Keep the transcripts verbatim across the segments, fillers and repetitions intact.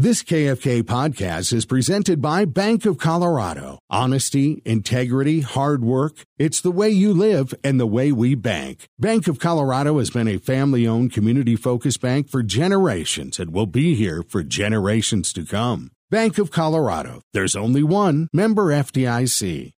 This K F K podcast is presented by Bank of Colorado. Honesty, integrity, hard work. It's the way you live and the way we bank. Bank of Colorado has been a family-owned, community-focused bank for generations and will be here for generations to come. Bank of Colorado. There's only one. Member F D I C.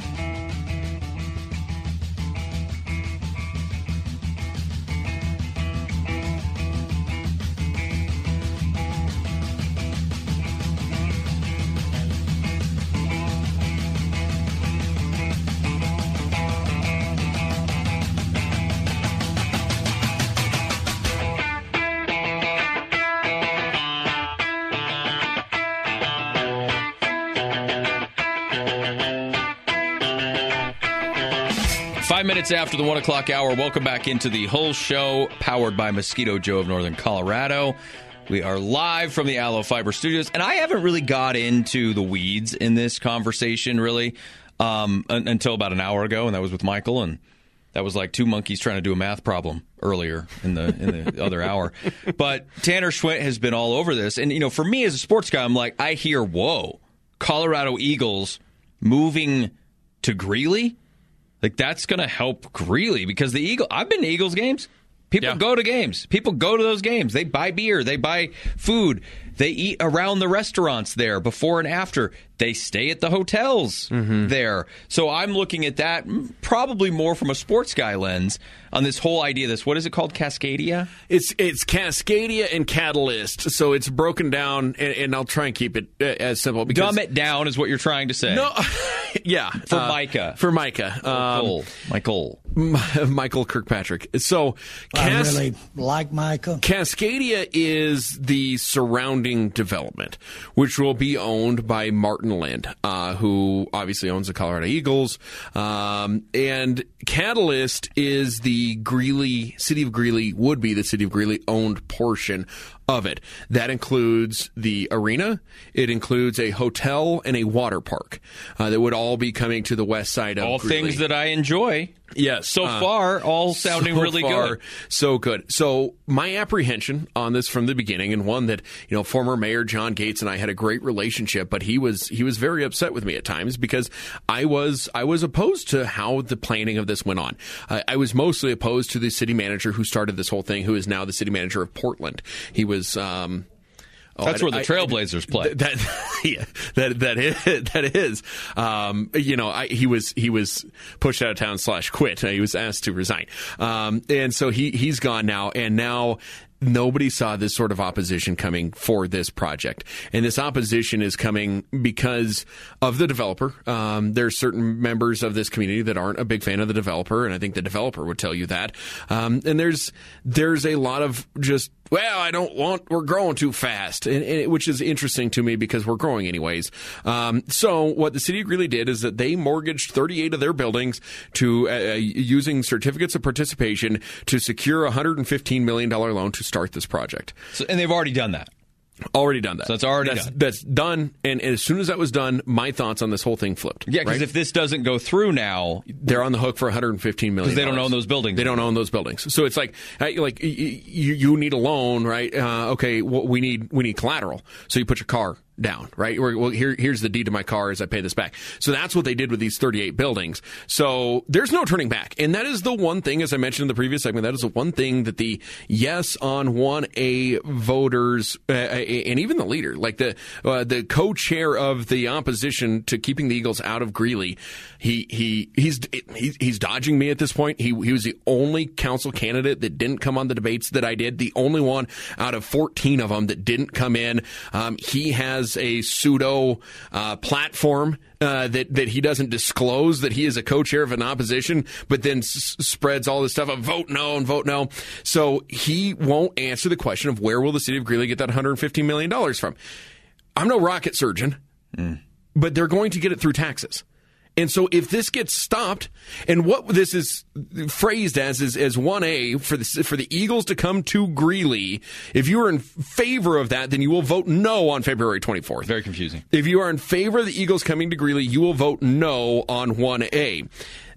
Five minutes after the one o'clock hour, welcome back into the Hull Show, powered by Mosquito Joe of Northern Colorado. We are live from the Aloe Fiber Studios, and I haven't really got into the weeds in this conversation, really, um, un- until about an hour ago, and that was with Michael, and that was like two monkeys trying to do a math problem earlier in the in the other hour. But Tanner Schwint has been all over this, and, you know, for me as a sports guy, I'm like, I hear, whoa, Colorado Eagles moving to Greeley? Like, that's going to help Greeley because the Eagle. I've been to Eagles games. People yeah. go to games. People go to those games. They buy beer. They buy food. They eat around the restaurants there before and after. They stay at the hotels mm-hmm. there. So I'm looking at that probably more from a sports guy lens on this whole idea of this. What is it called? Cascadia? It's it's Cascadia and Catalyst. So it's broken down, and, and I'll try and keep it uh, as simple. Because Dumb it down is what you're trying to say. No, yeah. For uh, Micah. For Micah. Um, Michael. Michael. Michael Kirkpatrick. So Cas- I really like Michael. Cascadia is the surrounding development, which will be owned by Martin Lind, uh, who obviously owns the Colorado Eagles. Um, and Catalyst is the Greeley, City of Greeley, would be the City of Greeley owned portion of it. That includes the arena. It includes a hotel and a water park uh, that would all be coming to the west side of all Greeley. Things that I enjoy. Yes. So uh, far, all sounding so really far, good. So good. So my apprehension on this from the beginning, and one that, you know, former Mayor John Gates and I had a great relationship, but he was he was very upset with me at times because I was I was opposed to how the planning of this went on. Uh, I was mostly opposed to the city manager who started this whole thing, who is now the city manager of Portland. He was. Um, Oh, That's I, where the Trailblazers I, play. That, yeah, that that is that is. Um, you know, I, he was he was pushed out of town slash quit. He was asked to resign, um, and so he he's gone now. And now nobody saw this sort of opposition coming for this project, and this opposition is coming because of the developer. Um, there's certain members of this community that aren't a big fan of the developer, and I think the developer would tell you that. Um, and there's there's a lot of just. Well, I don't want, we're growing too fast, and, and, which is interesting to me because we're growing anyways. Um, so what the city of Greeley did is that they mortgaged thirty-eight of their buildings to uh, using certificates of participation to secure a one hundred fifteen million dollars loan to start this project. So, and they've already done that. Already done that. So that's already that's, done. That's done. And, and as soon as that was done, my thoughts on this whole thing flipped. Yeah, because right? if this doesn't go through now, they're on the hook for one hundred fifteen million dollars. Because they don't own those buildings. They don't own those buildings. So it's like, like you, you need a loan, right? Uh, okay, well, we need we need collateral. So you put your car down, right? Well, here, here's the deed to my car as I pay this back. So that's what they did with these thirty-eight buildings. So there's no turning back. And that is the one thing, as I mentioned in the previous segment, that is the one thing that the yes on one A voters, uh, and even the leader, like the uh, the co-chair of the opposition to keeping the Eagles out of Greeley, he he he's he's, he's dodging me at this point. He he was the only council candidate that didn't come on the debates that I did. The only one out of fourteen of them that didn't come in. Um, he has a pseudo uh, platform uh, that that he doesn't disclose that he is a co-chair of an opposition, but then s- spreads all this stuff of vote no and vote no. So he won't answer the question of where will the city of Greeley get that one hundred fifteen million dollars from. I'm no rocket surgeon, mm. but they're going to get it through taxes. And so if this gets stopped, and what this is phrased as is as one A for the for the Eagles to come to Greeley, if you are in favor of that, then you will vote no on February twenty-fourth. Very confusing. If you are in favor of the Eagles coming to Greeley, you will vote no on one A.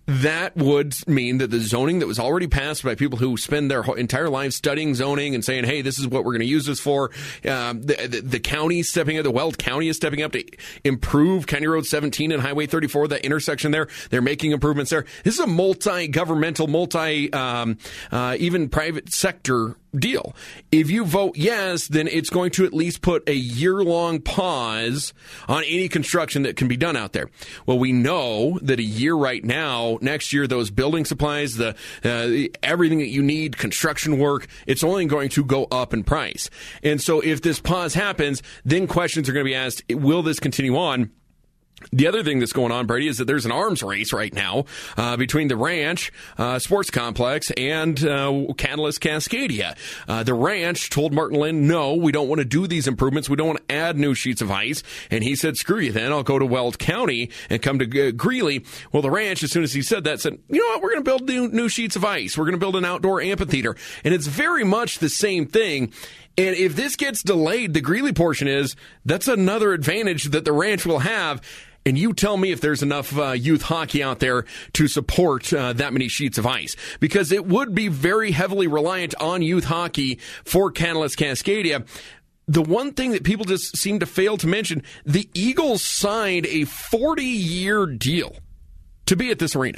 that would mean that the zoning that was already passed by people who spend their whole entire lives studying zoning and saying, hey, this is what we're going to use this for, um, the, the, the county stepping up, the Weld County is stepping up to improve County Road seventeen and Highway thirty-four, that intersection there. They're making improvements there. This is a multi-governmental, multi, um, uh, even private sector deal. If you vote yes, then it's going to at least put a year-long pause on any construction that can be done out there. Well, we know that a year right now, next year, those building supplies, the uh, everything that you need, construction work, it's only going to go up in price. And so if this pause happens, then questions are going to be asked, will this continue on? The other thing that's going on, Brady, is that there's an arms race right now uh, between the Ranch uh, Sports Complex and uh, Catalyst Cascadia. Uh, the Ranch told Martin Lynn, no, we don't want to do these improvements. We don't want to add new sheets of ice. And he said, screw you then. I'll go to Weld County and come to uh, Greeley. Well, the Ranch, as soon as he said that, said, you know what, we're going to build new, new sheets of ice. We're going to build an outdoor amphitheater. And it's very much the same thing. And if this gets delayed, the Greeley portion is, that's another advantage that the Ranch will have. And you tell me if there's enough uh, youth hockey out there to support uh, that many sheets of ice. Because it would be very heavily reliant on youth hockey for Catalyst Cascadia. The one thing that people just seem to fail to mention, the Eagles signed a forty-year deal to be at this arena.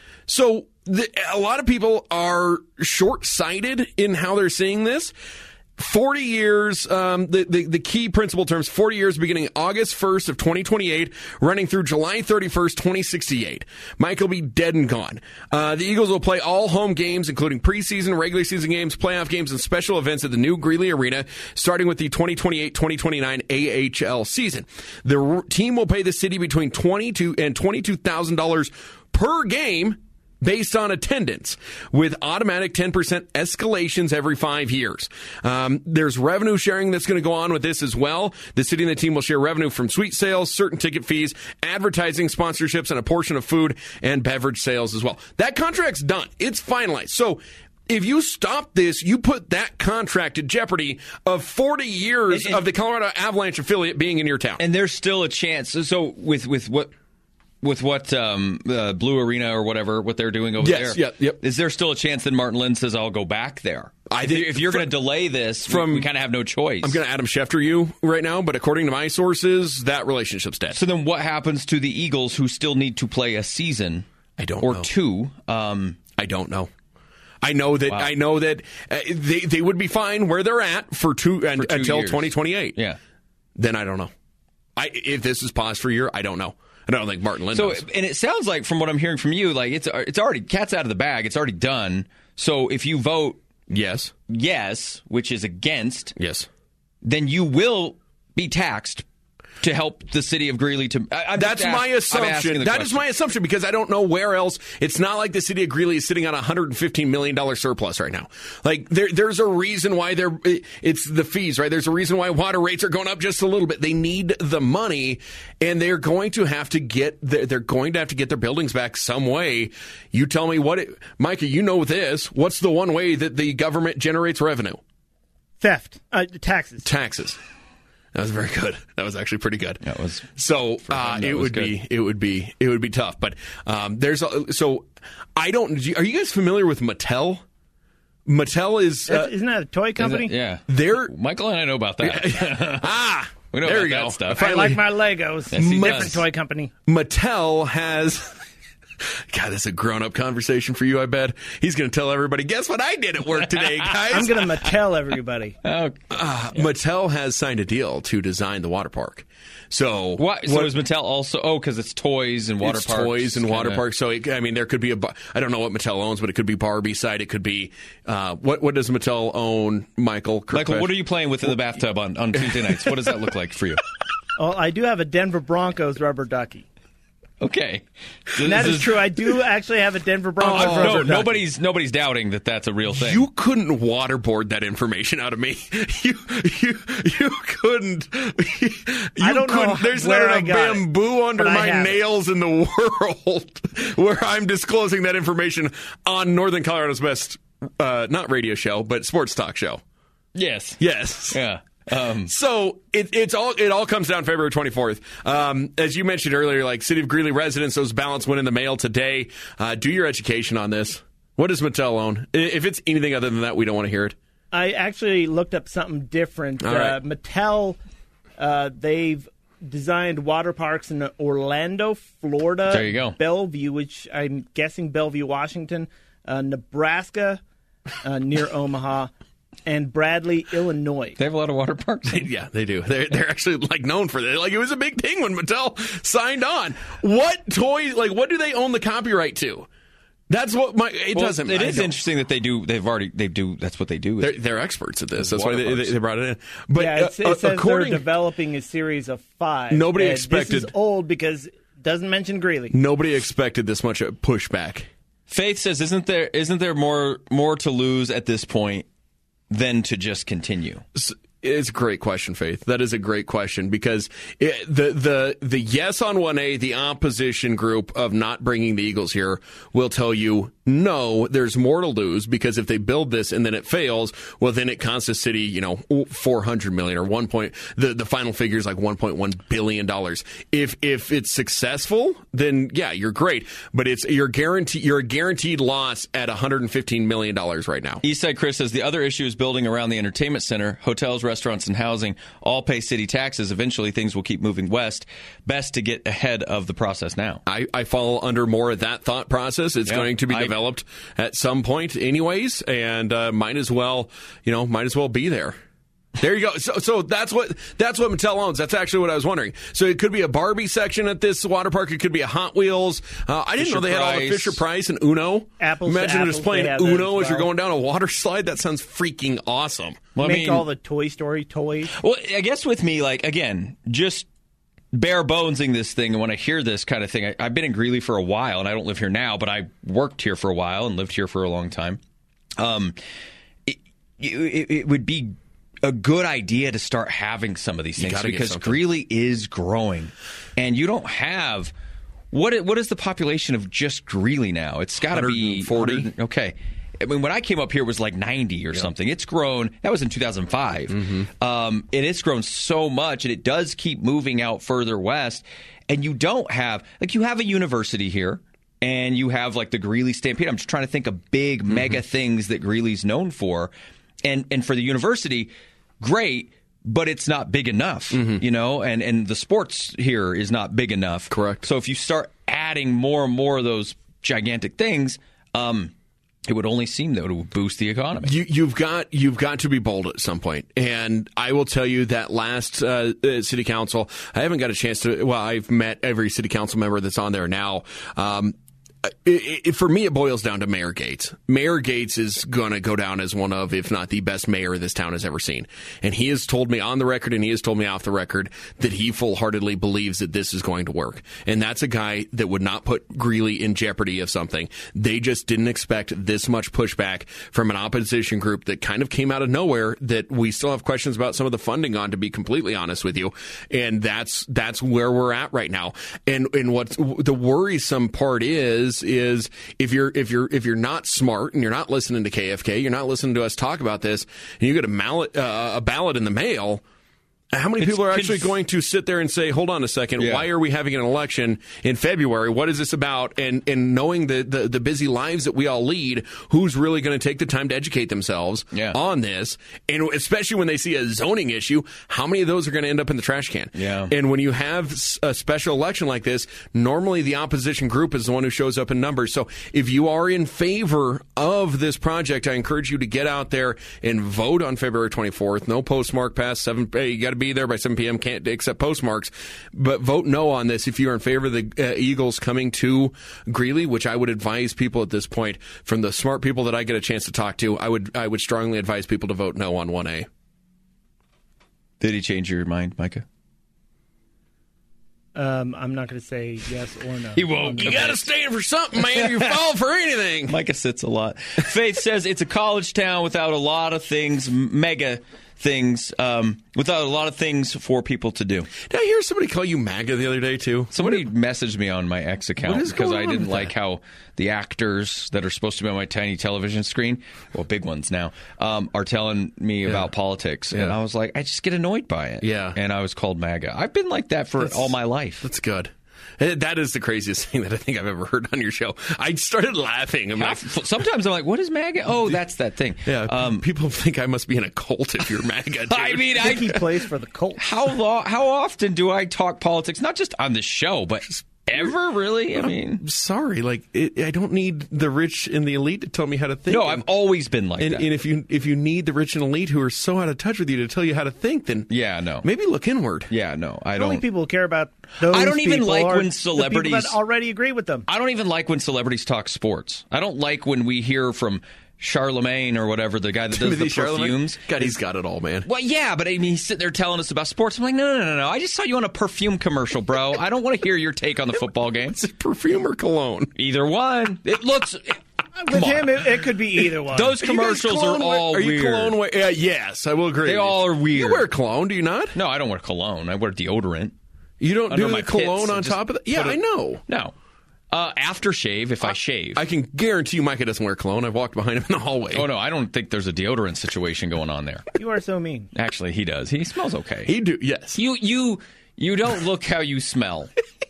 So the, a lot of people are short-sighted in how they're seeing this. forty years, um, the, the, the key principal terms, forty years beginning August first of twenty twenty-eight, running through July thirty-first, twenty sixty-eight. Mike will be dead and gone. Uh, the Eagles will play all home games, including preseason, regular season games, playoff games, and special events at the new Greeley Arena, starting with the twenty twenty-eight twenty twenty-nine A H L season. The r- team will pay the city between twenty-two thousand dollars and twenty-two thousand dollars per game, based on attendance, with automatic ten percent escalations every five years. Um, there's revenue sharing that's going to go on with this as well. The city and the team will share revenue from suite sales, certain ticket fees, advertising, sponsorships, and a portion of food and beverage sales as well. That contract's done. It's finalized. So if you stop this, you put that contract at jeopardy of forty years and, and, of the Colorado Avalanche affiliate being in your town. And there's still a chance. So with, with what... With what um, uh, Blue Arena or whatever, what they're doing over yes, there, yep, yep. Is there still a chance that Martin Lynn says, I'll go back there? I if, think if you're going to delay this, from, we, we kind of have no choice. I'm going to Adam Schefter you right now, but according to my sources, that relationship's dead. So then what happens to the Eagles who still need to play a season I don't or know. two? Um, I don't know. I know that wow. I know that uh, they, they would be fine where they're at for two, and, for two until years. twenty twenty-eight. Yeah. Then I don't know. I If this is paused for a year, I don't know. I don't think Martin Lynn so, knows. And it sounds like, from what I'm hearing from you, like it's it's already, cat's out of the bag. It's already done. So if you vote yes, yes, which is against, yes, then you will be taxed to help the city of Greeley to... I, That's ask, my assumption. That question. is my assumption, because I don't know where else. It's not like the city of Greeley is sitting on a one hundred fifteen million dollars surplus right now. Like, there, there's a reason why they're... It's the fees, right? There's a reason why water rates are going up just a little bit. They need the money, and they're going to have to get... They're going to have to get their buildings back some way. You tell me what... It, Micah, you know this. What's the one way that the government generates revenue? Theft. Uh, taxes. Taxes. That was very good. That was actually pretty good. That was so. Uh, it would good. be. It would be. It would be tough. But um, there's. A, so I don't. Are you guys familiar with Mattel? Mattel is. Uh, Isn't that a toy company? It, yeah. They're Michael and I know about that. ah. We know there about we go. that stuff. I like my Legos. Yes, he Different does. toy company. Mattel has. God, this is a grown-up conversation for you, I bet. He's going to tell everybody, guess what I did at work today, guys? I'm going to Mattel everybody. Oh, uh, yeah. Mattel has signed a deal to design the water park. So what? So what, is Mattel also? Oh, because it's toys and water it's parks. toys and kinda. water parks. So it, I mean, there could be a. I don't know what Mattel owns, but it could be Barbie side. It could be. Uh, what What does Mattel own, Michael? Kirkpatrick? Michael, what are you playing with in the bathtub on, on Tuesday nights? What does that look like for you? Oh, I do have a Denver Broncos rubber ducky. Okay, And that is, is true. I do actually have a Denver Broncos oh, rubber no, ducky. Nobody's nobody's doubting that that's a real thing. You couldn't waterboard that information out of me. You you you couldn't. You I don't couldn't. know There's where not I enough got bamboo it, under but I my have nails in the world where I'm disclosing that information on Northern Colorado's best, uh, not radio show, but sports talk show. Yes. Yes. Yeah. Um, so it, it's all it all comes down February twenty-fourth. Um, as you mentioned earlier, like City of Greeley residents, those ballots went in the mail today. Uh, do your education on this. What does Mattel own? If it's anything other than that, we don't want to hear it. I actually looked up something different. All right. Uh, Mattel, uh, they've designed water parks in Orlando, Florida. There you go. Bellevue, which I'm guessing Bellevue, Washington, uh, Nebraska, uh, near Omaha, and Bradley, Illinois. They have a lot of water parks. Yeah, they do. They're, they're actually like known for that. Like it was a big thing when Mattel signed on. What toy? Like what do they own the copyright to? That's what my. It well, doesn't. It is interesting that they do. They've already. They do. That's what they do. They're, they're experts at this. That's why they, they brought it in. But yeah, it, it uh, says according, they're developing a series of five. Nobody and expected. This is old because it doesn't mention Greeley. Nobody expected this much pushback. Faith says, "Isn't there? Isn't there more more to lose at this point than to just continue?" It's a great question, Faith. That is a great question because it, the the the yes on one A, the opposition group of not bringing the Eagles here will tell you no, there's more to lose because if they build this and then it fails, well, then it costs the city, you know, four hundred million dollars or one point. The the final figure is like one point one billion dollars. If if it's successful, then yeah, you're great, but it's you're guaranteed you're a guaranteed loss at one hundred fifteen million dollars right now. Eastside Chris says the other issue is building around the entertainment center, hotels, restaurants, and housing all pay city taxes. Eventually, things will keep moving west. Best to get ahead of the process now. I, I fall under more of that thought process. It's yeah, going to be I, developed at some point, anyways, and uh, might as well, you know, might as well be there. There you go. So, so that's what that's what Mattel owns. That's actually what I was wondering. So it could be a Barbie section at this water park. It could be a Hot Wheels. Uh, I didn't Fisher know they had all the Price. Fisher Price and Uno. Apples to Imagine apples, just playing they have Uno that as as you're well. going down a water slide. That sounds freaking awesome. Well, I Make mean, all the Toy Story toys. Well, I guess with me, like again, just bare bonesing this thing, and when I hear this kind of thing, I, I've been in Greeley for a while, and I don't live here now, but I worked here for a while and lived here for a long time. Um, it, it, it would be a good idea to start having some of these things because Greeley is growing, and you don't have what? What is the population of just Greeley now? It's got to be forty. Okay. I mean, when I came up here, it was like ninety or yeah. something. It's grown. That was in two thousand five. Mm-hmm. Um, and it's grown so much, and it does keep moving out further west. And you don't have, like, you have a university here, and you have, like, the Greeley Stampede. I'm just trying to think of big, mm-hmm. mega things that Greeley's known for. And and for the university, great, but it's not big enough, mm-hmm. you know, and, and the sports here is not big enough. Correct. So if you start adding more and more of those gigantic things, um, it would only seem, though, to boost the economy. You, you've got you've got to be bold at some point. And I will tell you that last uh, city council, I haven't got a chance to, well, I've met every city council member that's on there now. Um, It, it, for me, it boils down to Mayor Gates. Mayor Gates is going to go down as one of, if not the best mayor this town has ever seen. And he has told me on the record and he has told me off the record that he full-heartedly believes that this is going to work. And that's a guy that would not put Greeley in jeopardy of something. They just didn't expect this much pushback from an opposition group that kind of came out of nowhere that we still have questions about some of the funding on, to be completely honest with you. And that's that's where we're at right now. And and what the worrisome part is, is if you're if you're if you're not smart and you're not listening to K F K, you're not listening to us talk about this, and you get a ballot uh, a ballot in the mail. How many It's people are actually conf- going to sit there and say, hold on a second, yeah. why are we having an election in February? What is this about? And and knowing the, the, the busy lives that we all lead, who's really going to take the time to educate themselves yeah. on this? And especially when they see a zoning issue, how many of those are going to end up in the trash can? Yeah. And when you have a special election like this, normally the opposition group is the one who shows up in numbers. So if you are in favor of this project, I encourage you to get out there and vote on February twenty-fourth. No postmark past seven. Hey, you got to be there by seven p.m. Can't accept postmarks, but vote no on this if you're in favor of the uh, Eagles coming to Greeley, which I would advise people at this point, from the smart people that I get a chance to talk to, I would I would strongly advise people to vote no on one A. Did he change your mind, Micah? Um, I'm not going to say yes or no. He won't. You got to stand for something, man. You fall for anything. Micah sits a lot. Faith says it's a college town without a lot of things mega things, um, without a lot of things for people to do. Did I hear somebody call you MAGA the other day, too? Somebody messaged me on my X account because I didn't like that? how the actors that are supposed to be on my tiny television screen, well, big ones now, um, are telling me yeah. about politics. Yeah. And I was like, I just get annoyed by it. Yeah. And I was called MAGA. I've been like that for That's, all my life. That's good. That is the craziest thing that I think I've ever heard on your show. I started laughing. I'm like, Sometimes I'm like, what is MAGA? Oh, that's that thing. Yeah, um, people think I must be in a cult if you're MAGA, dude. I mean, I think he plays for the Colts. How lo- How often do I talk politics? Not just on the show, but ever, really? I mean, I'm sorry, like it, I don't need the rich and the elite to tell me how to think. No, and, I've always been like and, that. And if you if you need the rich and elite who are so out of touch with you to tell you how to think, then yeah, no, maybe look inward. Yeah, no, I The don't. only people who care about those I don't even people like are when the celebrities people that already agree with them. I don't even like when celebrities talk sports. I don't like when we hear from Charlemagne or whatever, the guy that does Timothy the perfumes. God, he's got it all, man. Well, yeah, but I mean, he's sitting there telling us about sports. I'm like, no, no, no, no. I just saw you on a perfume commercial, bro. I don't want to hear your take on the football game. Is it perfume or cologne? Either one. It looks. It, With come him, on. it, it could be either one. Those Are you guys commercials are cologne wa- all Are you weird. cologne? Wa- yeah, yes, I will agree. They all are weird. You wear cologne, do you not? No, I don't wear cologne. I wear deodorant. You don't Under do my the cologne pits on and just top of that? Yeah, put it- I know. No. Uh, aftershave, if I, shave. I can guarantee you Micah doesn't wear cologne. I've walked behind him in the hallway. Oh, no, I don't think there's a deodorant situation going on there. You are so mean. Actually, he does. He smells okay. He do, yes. You you you don't look how you smell.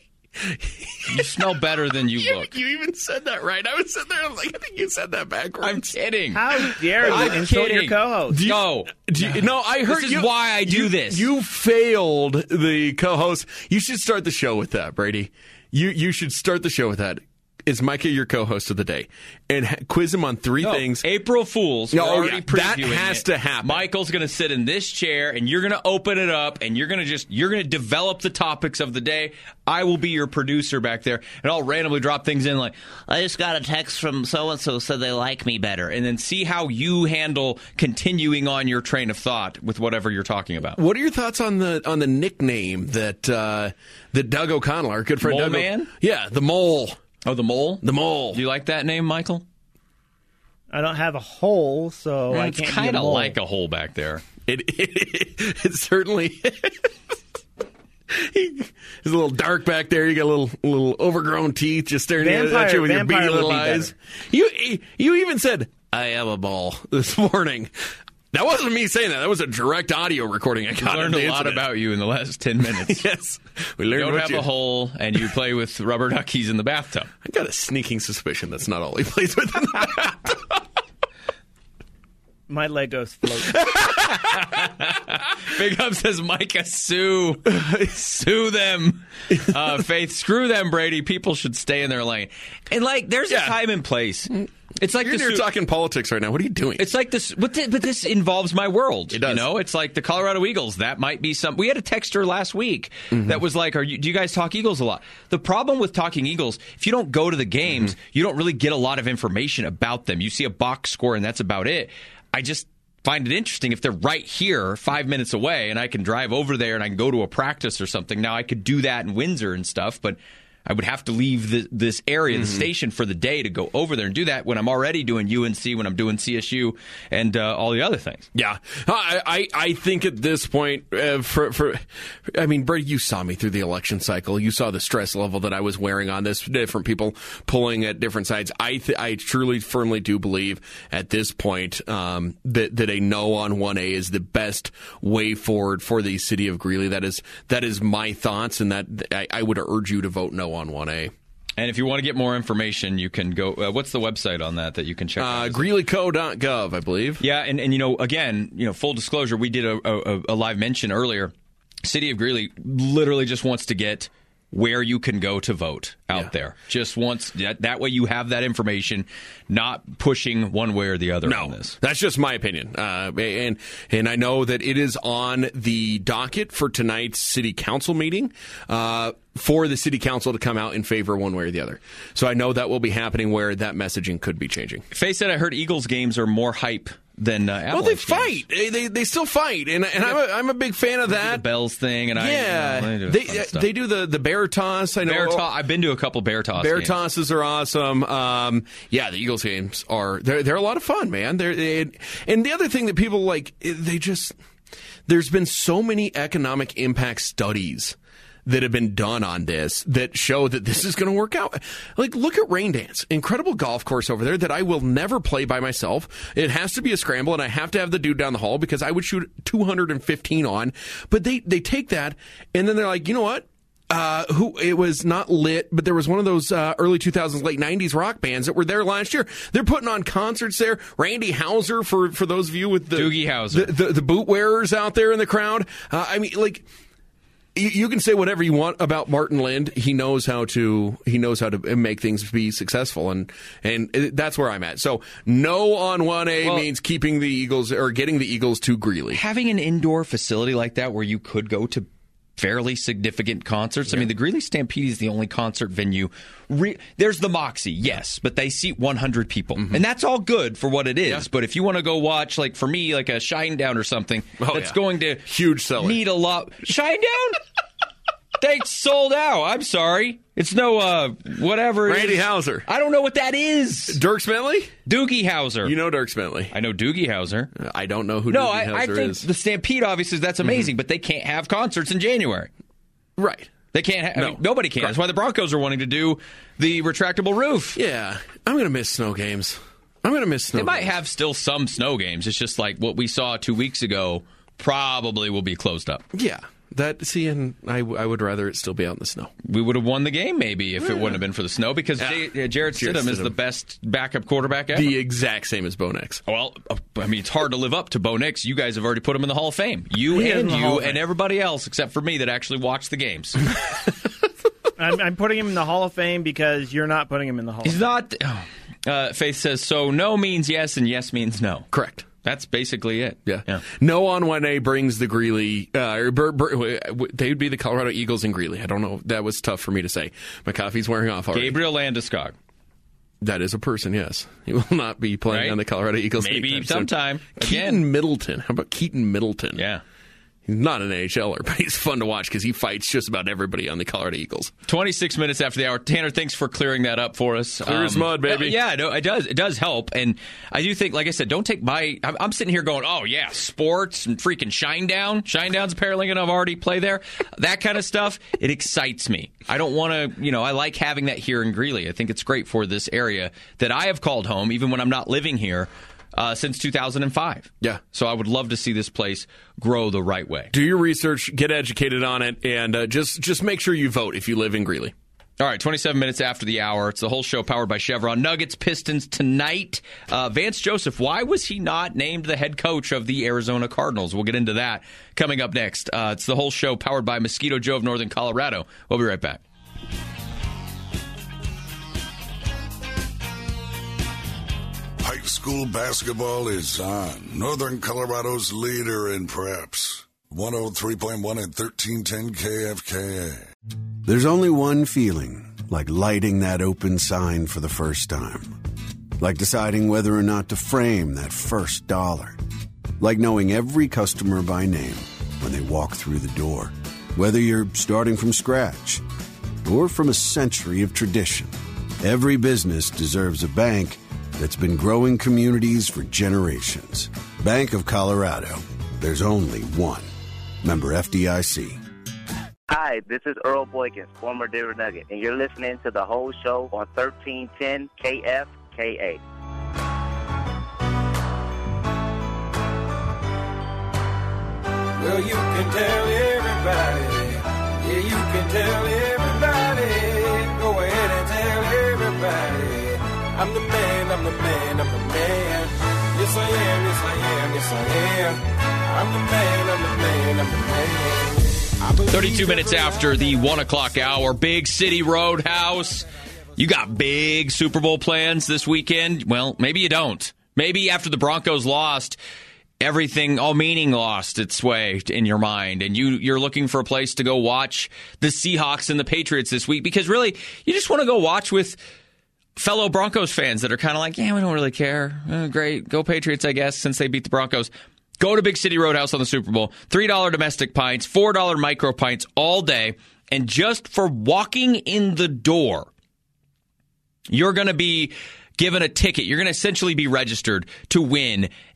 You smell better than you You, look. you even said that right. I was sitting there, I was like, I think you said that backwards. I'm kidding. How dare you I'm insult kidding. your co-host? No. Do you- no, I heard This is you, why I do you- this. You failed the co-host. You should start the show with that, Brady. You you should start the show with that. Is Micah your co-host of the day? And ha- quiz him on three No, things. April Fools. No, We're oh, already yeah. previewing That has it. to happen. Michael's going to sit in this chair, and you're going to open it up, and you're going to just you're going to develop the topics of the day. I will be your producer back there, and I'll randomly drop things in like, I just got a text from so and so said they like me better, and then see how you handle continuing on your train of thought with whatever you're talking about. What are your thoughts on the on the nickname that uh, that Doug O'Connell, our good friend Mole Doug, O- Man? yeah, the mole, Oh, the mole. the mole. Do you like that name, Michael? I don't have a hole, so I it's can't kind be a of mole. like a hole back there. It, it, it certainly He's a little dark back there. You got a little little overgrown teeth just staring Vampire- at you with your vampire beady would little be eyes. better. You you even said, I am a ball this morning. That wasn't me saying that. That was a direct audio recording I We got. learned of the a lot incident. about you in the last ten minutes. Yes. We You learned don't what have you... a hole, and you play with rubber duckies in the bathtub. I got a sneaking suspicion that's not all he plays with in the bathtub. My Legos float. Big Up says, Micah, sue. Sue them. Uh, Faith, screw them, Brady. People should stay in their lane. And, like, there's Yeah. a time and place. It's like You're, the you're su- talking politics right now. What are you doing? It's like this, but, th- but this involves my world. It does. You know, it's like the Colorado Eagles. That might be some. We had a texter last week Mm-hmm. that was like, "Are you? Do you guys talk Eagles a lot?" The problem with talking Eagles, if you don't go to the games, Mm-hmm. you don't really get a lot of information about them. You see a box score, and that's about it. I just find it interesting if they're right here, five minutes away, and I can drive over there and I can go to a practice or something. Now I could do that in Windsor and stuff, but I would have to leave the, this area, the station, for the day to go over there and do that when I'm already doing U N C, when I'm doing C S U, and uh, all the other things. Yeah, I, I, I think at this point, uh, for, for, I mean, Brady, you saw me through the election cycle. You saw the stress level that I was wearing on this, different people pulling at different sides. I, th- I truly, firmly do believe at this point um, that that a no on one A is the best way forward for the city of Greeley. That is that is my thoughts, and that I, I would urge you to vote no on one A. And if you want to get more information, you can go. Uh, what's the website on that that you can check Uh, out? Greeley Co dot gov, I believe. Yeah, and, and you know, again, you know, full disclosure, we did a, a, a live mention earlier. City of Greeley literally just wants to get where you can go to vote out Yeah. there. Just wants that, that way you have that information, not pushing one way or the other on No, this. that's just my opinion, uh, and and I know that it is on the docket for tonight's city council meeting uh, for the city council to come out in favor one way or the other. So I know that will be happening where that messaging could be changing. Faye said, I heard Eagles games are more hype than uh, Well, Avalanche they games. fight. They, they they still fight, and and I'm a, I'm a big fan of The that. bells thing, and Yeah, I, you know, they they, do fun stuff. they do the the bear toss. I know bear toss. I've been to a couple bear toss. Bear games. tosses are awesome. Um, yeah, the Eagles games are they're they're a lot of fun, man. They're they, and the other thing that people like, they just there's been so many economic impact studies that have been done on this that show that this is going to work out. Like, look at Rain Dance. Incredible golf course over there that I will never play by myself. It has to be a scramble, and I have to have the dude down the hall because I would shoot two hundred fifteen on. But they, they take that, and then they're like, you know what? Uh, who it was not lit, but there was one of those uh, early two thousands, late nineties rock bands that were there last year. They're putting on concerts there. Randy Houser, for, for those of you with the Doogie Howser. the, the, the boot wearers out there in the crowd. Uh, I mean, like... You can say whatever you want about Martin Lind. He knows how to. He knows how to make things be successful, and and that's where I'm at. So no on one A well, means keeping the Eagles or getting the Eagles to Greeley. Having an indoor facility like that where you could go to fairly significant concerts. Yeah. I mean, the Greeley Stampede is the only concert venue. Re- There's the Moxie, yes, but they seat one hundred people. Mm-hmm. And that's all good for what it is. Yeah. But if you want to go watch, like for me, like a Shinedown or something, oh, that's yeah. going to huge seller. Need a lot. Shinedown? They sold out. I'm sorry. It's no, uh, whatever. Randy is. Houser. I don't know what that is. Dierks Bentley? Doogie Howser. You know Dierks Bentley. I know Doogie Howser. Uh, I don't know who no, Doogie I, Howser I think is. The Stampede, obviously, that's amazing, mm-hmm. but they can't have concerts in January. Right. They can't. Ha- no. I mean, nobody can. That's why the Broncos are wanting to do the retractable roof. Yeah. I'm going to miss snow games. I'm going to miss snow They might games. have still some snow games. It's just like what we saw two weeks ago probably will be closed up. Yeah. That see, and I, I would rather it still be out in the snow. We would have won the game maybe if yeah. it wouldn't have been for the snow because yeah. J- Jarrett Stidham, Stidham is the best backup quarterback ever. The exact same as Bo Nix. Well, I mean, it's hard to live up to Bo Nix. You guys have already put him in the Hall of Fame. You he and you and everybody else except for me that actually watched the games. I'm, I'm putting him in the Hall of Fame because you're not putting him in the Hall He's of Fame. He's not. Uh, Faith says, so no means yes and yes means no. Correct. That's basically it. Yeah. yeah. No on one A brings the Greeley. Uh, or Bur- Bur- they would be the Colorado Eagles in Greeley. I don't know. That was tough for me to say. My coffee's wearing off already. Gabriel Landeskog. That is a person, yes. He will not be playing right? on the Colorado Eagles. Maybe sometime. Keaton Again. Middleton. How about Keaton Middleton? Yeah. He's not an NHLer, but he's fun to watch because he fights just about everybody on the Colorado Eagles. twenty-six minutes after the hour. Tanner, thanks for clearing that up for us. Clear um, as mud, baby. Yeah, no, it does. It does help. And I do think, like I said, don't take my... I'm, I'm sitting here going, oh, yeah, sports and freaking Shinedown. Shinedown's apparently going to already play there. That kind of stuff, it excites me. I don't want to... You know, I like having that here in Greeley. I think it's great for this area that I have called home, even when I'm not living here. Uh, since two thousand five. Yeah. So I would love to see this place grow the right way. Do your research, get educated on it, and uh, just, just make sure you vote if you live in Greeley. All right, twenty-seven minutes after the hour. It's the whole show powered by Chevron. Nuggets, Pistons tonight. Uh, Vance Joseph, why was he not named the head coach of the Arizona Cardinals? We'll get into that coming up next. Uh, it's the whole show powered by Mosquito Joe of Northern Colorado. We'll be right back. High school basketball is on. Northern Colorado's leader in preps. one oh three point one and thirteen ten K F K A. There's only one feeling, like lighting that open sign for the first time. Like deciding whether or not to frame that first dollar. Like knowing every customer by name when they walk through the door. Whether you're starting from scratch or from a century of tradition. Every business deserves a bank that's been growing communities for generations. Bank of Colorado. There's only one. Member F D I C. Hi, this is Earl Boykins, former Denver Nugget, and you're listening to The Whole Show on thirteen ten K F K A. Well, you can tell everybody. Yeah, you can tell everybody. Go ahead and tell everybody. I'm the man, I'm the man, I'm the man. Yes, I am, yes, I am, yes, I am. I'm the man, I'm the man, I'm the man. thirty-two minutes after the one o'clock hour, Big City Roadhouse. You got big Super Bowl plans this weekend? Well, maybe you don't. Maybe after the Broncos lost, everything, all meaning lost its way in your mind, and you, you're looking for a place to go watch the Seahawks and the Patriots this week, because really, you just want to go watch with fellow Broncos fans that are kind of like, yeah, we don't really care. Oh, great. Go Patriots, I guess, since they beat the Broncos. Go to Big City Roadhouse on the Super Bowl. three dollars domestic pints, four dollars micro pints all day. And just for walking in the door, you're going to be given a ticket. You're going to essentially be registered to win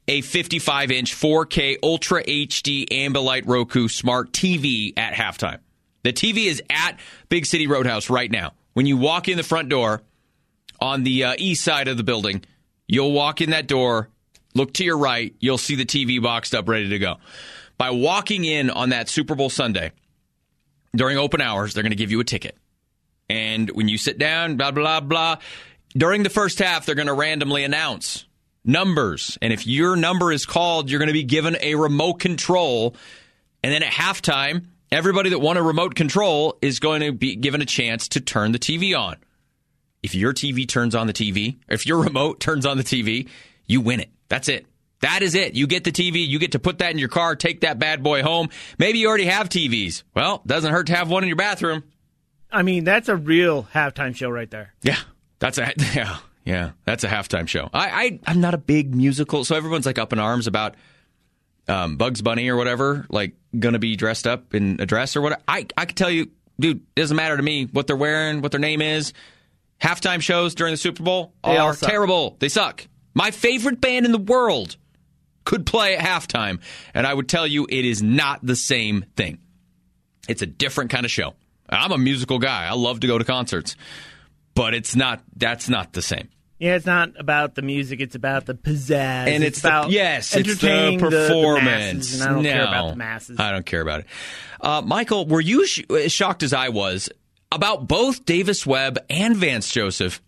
a fifty-five inch four K Ultra H D Ambilight Roku Smart T V at halftime. The T V is at Big City Roadhouse right now. When you walk in the front door on the uh, east side of the building, you'll walk in that door, look to your right, you'll see the T V boxed up, ready to go. By walking in on that Super Bowl Sunday, during open hours, they're going to give you a ticket. And when you sit down, blah, blah, blah, during the first half, they're going to randomly announce numbers. And if your number is called, you're going to be given a remote control. And then at halftime, everybody that won a remote control is going to be given a chance to turn the T V on. If your T V turns on the T V, if your remote turns on the T V, you win it. That's it. That is it. You get the T V. You get to put that in your car, take that bad boy home. Maybe you already have T Vs. Well, doesn't hurt to have one in your bathroom. I mean, that's a real halftime show right there. Yeah, that's a yeah, yeah, that's a halftime show. I, I I'm not a big musical, so everyone's like up in arms about um, Bugs Bunny or whatever, like gonna be dressed up in a dress or whatever. I I can tell you, dude, it doesn't matter to me what they're wearing, what their name is. Halftime shows during the Super Bowl They are all suck. terrible. They suck. My favorite band in the world could play at halftime, and I would tell you it is not the same thing. It's a different kind of show. I'm a musical guy. I love to go to concerts, but it's not. That's not the same. Yeah, it's not about the music. It's about the pizzazz. And it's, it's the, about yes, it's the entertaining the- the performance. masses, and I don't no, care about the masses. I don't care about it. Uh, Michael, were you sh- as shocked as I was about both Davis Webb and Vance Joseph?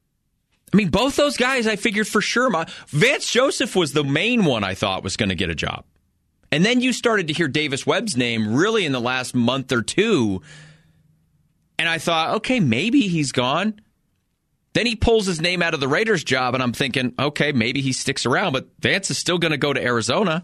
I mean, both those guys, I figured for sure. My, Vance Joseph was the main one I thought was going to get a job. And then you started to hear Davis Webb's name really in the last month or two. And I thought, okay, maybe he's gone. Then he pulls his name out of the Raiders job, and I'm thinking, okay, maybe he sticks around. But Vance is still going to go to Arizona.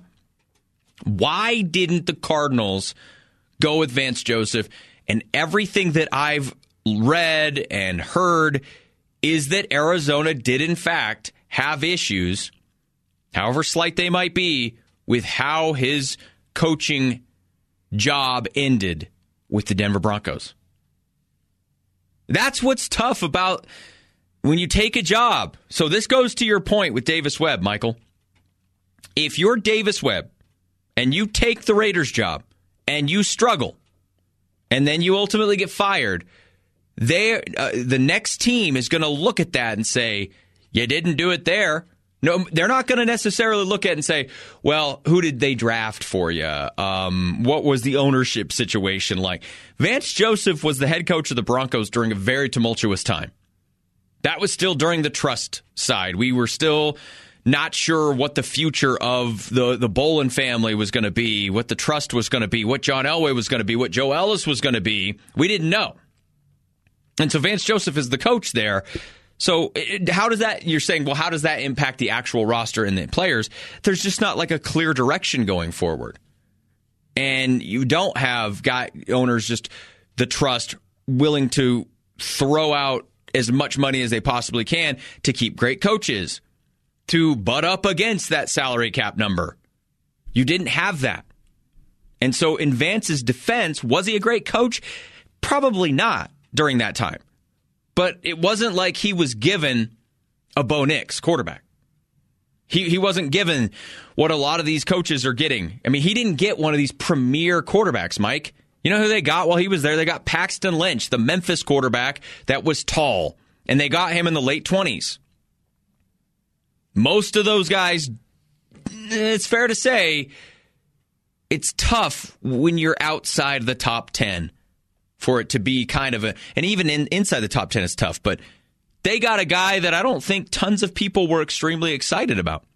Why didn't the Cardinals go with Vance Joseph? And everything that I've read and heard is that Arizona did, in fact, have issues, however slight they might be, with how his coaching job ended with the Denver Broncos. That's what's tough about when you take a job. So this goes to your point with Davis Webb, Michael. If you're Davis Webb and you take the Raiders job and you struggle and then you ultimately get fired, They, uh, the next team is going to look at that and say, you didn't do it there. No, they're not going to necessarily look at it and say, well, who did they draft for you? Um, what was the ownership situation like? Vance Joseph was the head coach of the Broncos during a very tumultuous time. That was still during the trust side. We were still not sure what the future of the, the Bolin family was going to be, what the trust was going to be, what John Elway was going to be, what Joe Ellis was going to be. We didn't know. And so Vance Joseph is the coach there. So it, how does that, you're saying, well, how does that impact the actual roster and the players? There's just not like a clear direction going forward. And you don't have guy owners just the trust willing to throw out as much money as they possibly can to keep great coaches, to butt up against that salary cap number. You didn't have that. And so in Vance's defense, was he a great coach? Probably not during that time. But it wasn't like he was given a Bo Nix quarterback. He he wasn't given what a lot of these coaches are getting. I mean, he didn't get one of these premier quarterbacks, Mike. You know who they got while he was there? They got Paxton Lynch, the Memphis quarterback that was tall. And they got him in the late twenties. Most of those guys, it's fair to say, it's tough when you're outside the top ten for it to be kind of a, and even in, inside the top ten is tough, but they got a guy that I don't think tons of people were extremely excited about.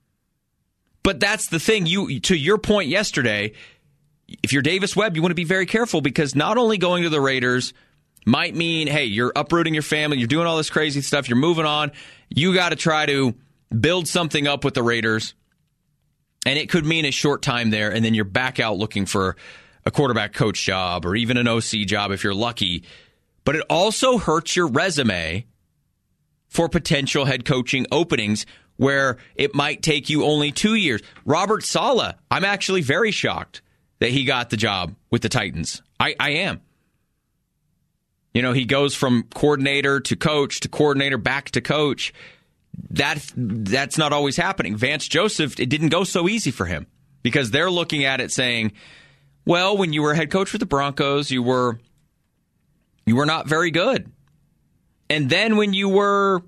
But that's the thing. You, to your point yesterday, if you're Davis Webb, you want to be very careful because not only going to the Raiders might mean, hey, you're uprooting your family, you're doing all this crazy stuff, you're moving on. You got to try to build something up with the Raiders, and it could mean a short time there, and then you're back out looking for a quarterback coach job or even an O C job if you're lucky. But it also hurts your resume for potential head coaching openings where it might take you only two years. Robert Saleh, I'm actually very shocked that he got the job with the Titans. I, I am. You know, he goes from coordinator to coach to coordinator back to coach. that that's not always happening. Vance Joseph, it didn't go so easy for him because they're looking at it saying, well, when you were head coach for the Broncos, you were you were not very good. And then when you were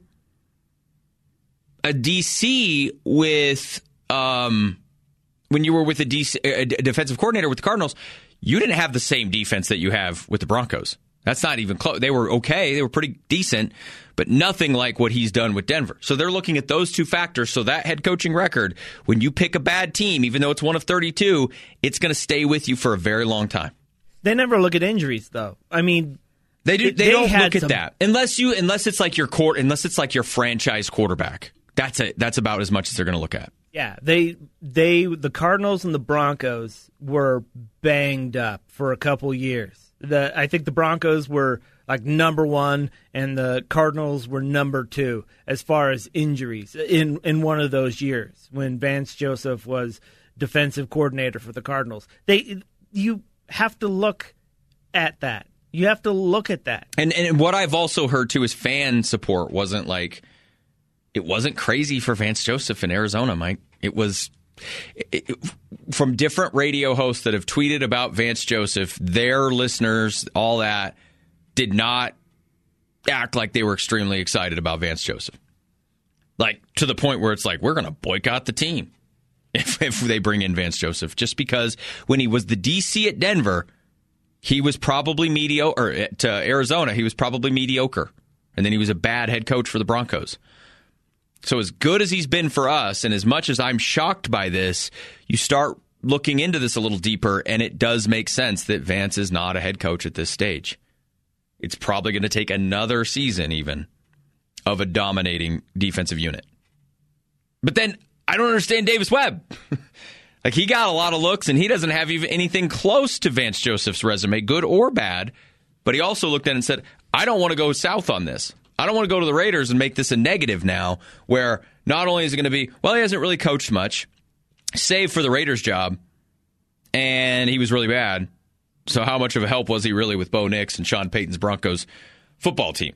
a D C with um, when you were with a, D C, a defensive coordinator with the Cardinals, you didn't have the same defense that you have with the Broncos. That's not even close. They were okay. They were pretty decent, but nothing like what he's done with Denver. So they're looking at those two factors. So that head coaching record, when you pick a bad team, even though it's one of thirty-two, it's going to stay with you for a very long time. They never look at injuries, though. I mean, they do. They, they don't look at some... that unless you unless it's like your court unless it's like your franchise quarterback. That's it. That's about as much as they're going to look at. Yeah, they they the Cardinals and the Broncos were banged up for a couple years. The I think the Broncos were like number one, and the Cardinals were number two as far as injuries in in one of those years when Vance Joseph was defensive coordinator for the Cardinals. They you have to look at that. You have to look at that. And and what I've also heard too is fan support wasn't like it wasn't crazy for Vance Joseph in Arizona, Mike. It was. It, it, from different radio hosts that have tweeted about Vance Joseph, their listeners, all that, did not act like they were extremely excited about Vance Joseph. Like, to the point where it's like, we're going to boycott the team if, if they bring in Vance Joseph. Just because when he was the D C at Denver, he was probably mediocre, or to Arizona, he was probably mediocre. And then he was a bad head coach for the Broncos. So as good as he's been for us, and as much as I'm shocked by this, you start looking into this a little deeper, and it does make sense that Vance is not a head coach at this stage. It's probably going to take another season, even, of a dominating defensive unit. But then, I don't understand Davis Webb. Like, he got a lot of looks, and he doesn't have even anything close to Vance Joseph's resume, good or bad. But he also looked at it and said, I don't want to go south on this. I don't want to go to the Raiders and make this a negative now, where not only is it going to be, well, he hasn't really coached much, save for the Raiders job, and he was really bad. So how much of a help was he really with Bo Nix and Sean Payton's Broncos football team?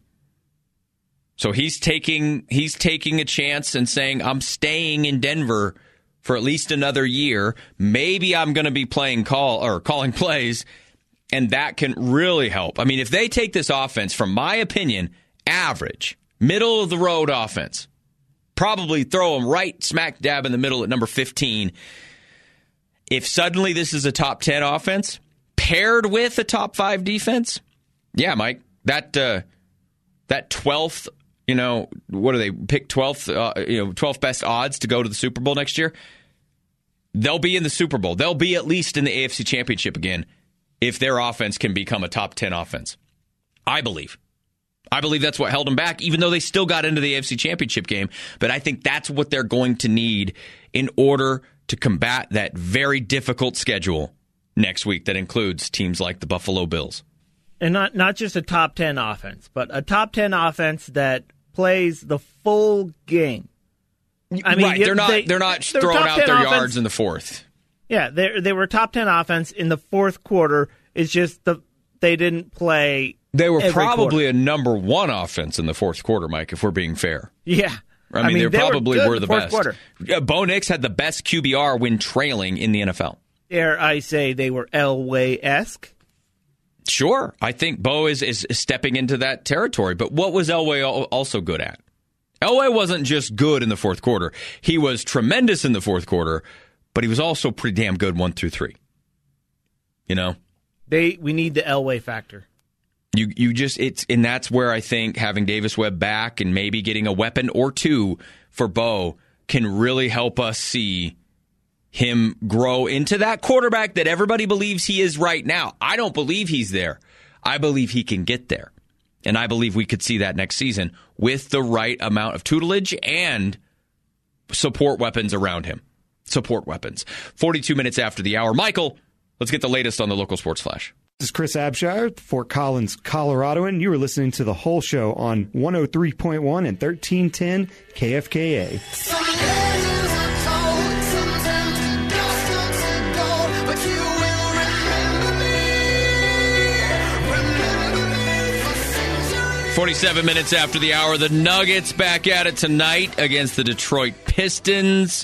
So he's taking he's taking a chance and saying, I'm staying in Denver for at least another year. Maybe I'm going to be playing call or calling plays, and that can really help. I mean, if they take this offense, from my opinion, average, middle of the road offense, probably throw them right smack dab in the middle at number fifteen. If suddenly this is a top ten offense paired with a top five defense, yeah, Mike, that uh, that twelfth, you know, what do they pick twelfth, uh, you know, twelfth best odds to go to the Super Bowl next year? They'll be in the Super Bowl. They'll be at least in the A F C Championship again if their offense can become a top ten offense. I believe. I believe that's what held them back, even though they still got into the A F C Championship game. But I think that's what they're going to need in order to combat that very difficult schedule next week that includes teams like the Buffalo Bills. And not not just a top ten offense, but a top ten offense that plays the full game. I mean, right, they're not they, they're not they're throwing out their offense, yards in the fourth. Yeah, they they were a top ten offense in the fourth quarter. It's just the they didn't play. They were probably quarter. a number one offense in the fourth quarter, Mike, if we're being fair. Yeah. I mean, I mean they probably were, were the best. Quarter. Bo Nix had the best Q B R when trailing in the N F L. Dare I say they were Elway-esque? Sure. I think Bo is, is stepping into that territory. But what was Elway also good at? Elway wasn't just good in the fourth quarter. He was tremendous in the fourth quarter, but he was also pretty damn good one through three. You know? They we need the Elway factor. You you just it's and that's where I think having Davis Webb back and maybe getting a weapon or two for Bo can really help us see him grow into that quarterback that everybody believes he is right now. I don't believe he's there. I believe he can get there. And I believe we could see that next season with the right amount of tutelage and support weapons around him. Support weapons. forty-two minutes after the hour. Michael, let's get the latest on the local sports flash. This is Chris Abshire, Fort Collins, Colorado, and you were listening to the whole show on one oh three point one and thirteen ten K F K A. forty-seven minutes after the hour, the Nuggets back at it tonight against the Detroit Pistons.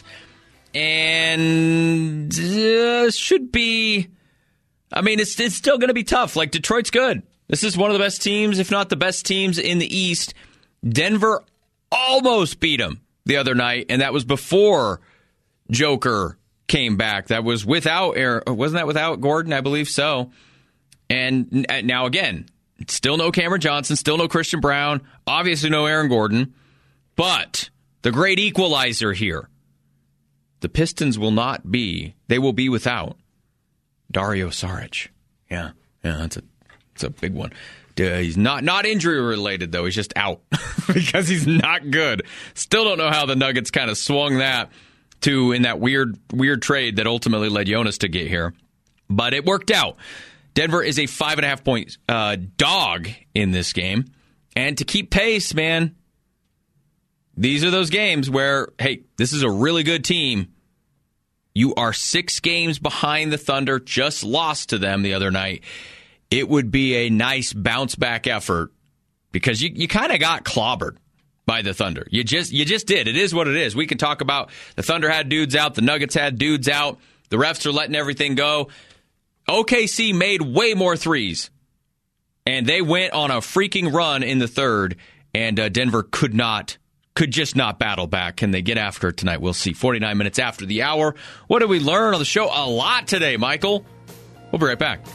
And uh, should be, I mean, it's, it's still going to be tough. Like, Detroit's good. This is one of the best teams, if not the best teams in the East. Denver almost beat them the other night, and that was before Joker came back. That was without Aaron, wasn't that without Gordon? I believe so. And now again, still no Cameron Johnson, still no Christian Brown, obviously no Aaron Gordon. But the great equalizer here, the Pistons will not be, they will be without Dario Saric. Yeah, yeah, that's a that's a big one. Uh, he's not not injury related though. He's just out because he's not good. Still don't know how the Nuggets kind of swung that to in that weird weird trade that ultimately led Jonas to get here, but it worked out. Denver is a five and a half point uh, dog in this game, and to keep pace, man. These are those games where, hey, this is a really good team. You are six games behind the Thunder, just lost to them the other night. It would be a nice bounce-back effort because you, you kind of got clobbered by the Thunder. You just you just did. It is what it is. We can talk about the Thunder had dudes out, the Nuggets had dudes out, the refs are letting everything go. O K C made way more threes, and they went on a freaking run in the third, and uh, Denver could not Could just not battle back. Can they get after it tonight? We'll see. forty-nine minutes after the hour. What did we learn on the show? A lot today, Michael. We'll be right back.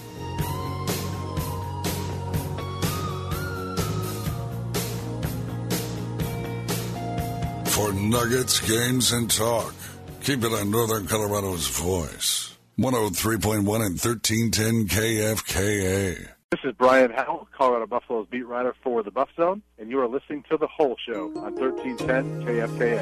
For Nuggets, games, and talk, keep it on Northern Colorado's voice. one oh three point one and thirteen ten K F K A. This is Brian Howell, Colorado Buffalo's beat writer for the Buff Zone, and you are listening to The Whole Show on thirteen ten K F K A.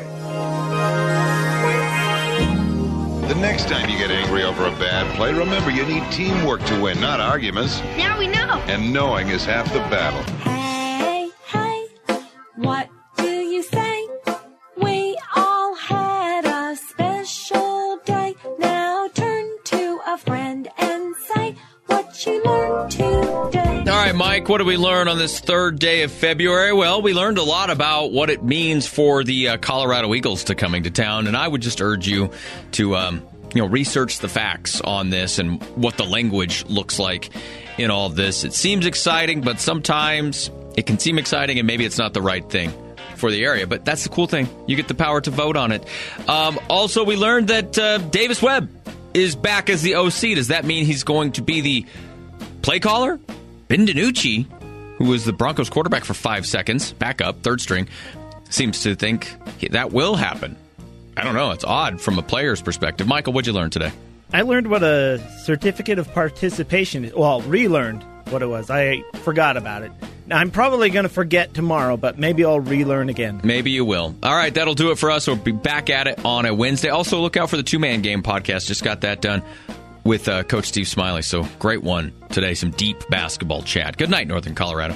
The next time you get angry over a bad play, remember you need teamwork to win, not arguments. Now we know. And knowing is half the battle. Hey, hey, what do you say? We all had a special day. Now turn to a friend and say what you learned today. All right, Mike, what did we learn on this third day of February? Well, we learned a lot about what it means for the uh, Colorado Eagles to coming to town, and I would just urge you to um, you know, research the facts on this and what the language looks like in all of this. It seems exciting, but sometimes it can seem exciting and maybe it's not the right thing for the area, but that's the cool thing. You get the power to vote on it. Um, also, we learned that uh, Davis Webb is back as the O C. Does that mean he's going to be the play caller? Ben DiNucci, who was the Broncos quarterback for five seconds, backup, third string, seems to think that will happen. I don't know. It's odd from a player's perspective. Michael, what'd you learn today? I learned what a certificate of participation is. Well, relearned what it was. I forgot about it. Now, I'm probably going to forget tomorrow, but maybe I'll relearn again. Maybe you will. All right, that'll do it for us. We'll be back at it on a Wednesday. Also, look out for the two-man game podcast. Just got that done with uh, Coach Steve Smiley. So, great one today. Some deep basketball chat. Good night, Northern Colorado.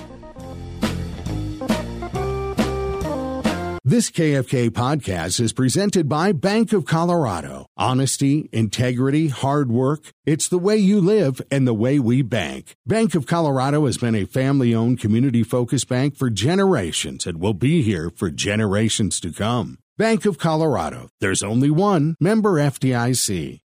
This K F K podcast is presented by Bank of Colorado. Honesty, integrity, hard work. It's the way you live and the way we bank. Bank of Colorado has been a family-owned, community-focused bank for generations and will be here for generations to come. Bank of Colorado. There's only one. Member F D I C.